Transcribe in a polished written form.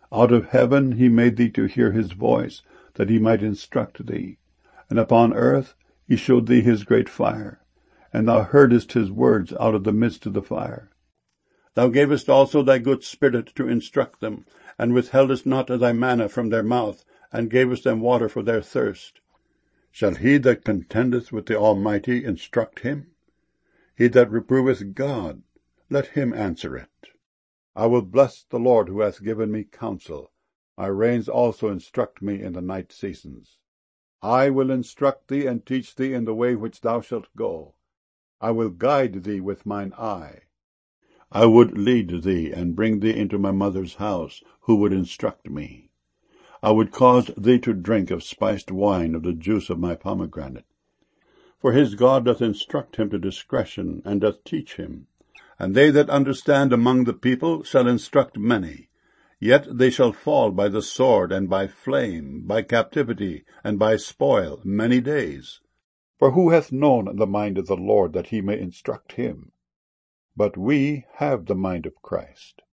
Out of heaven he made thee to hear his voice, that he might instruct thee. And upon earth he showed thee his great fire, and thou heardest his words out of the midst of the fire. Thou gavest also thy good Spirit to instruct them, and withheldest not thy manna from their mouth, and gavest them water for their thirst. Shall he that contendeth with the Almighty instruct him? He that reproveth God, let him answer it. I will bless the Lord who hath given me counsel. My reins also instruct me in the night seasons. I will instruct thee and teach thee in the way which thou shalt go. I will guide thee with mine eye. I would lead thee and bring thee into my mother's house, who would instruct me. I would cause thee to drink of spiced wine of the juice of my pomegranate. For his God doth instruct him to discretion, and doth teach him. And they that understand among the people shall instruct many. Yet they shall fall by the sword, and by flame, by captivity, and by spoil, many days. For who hath known the mind of the Lord, that he may instruct him? But we have the mind of Christ.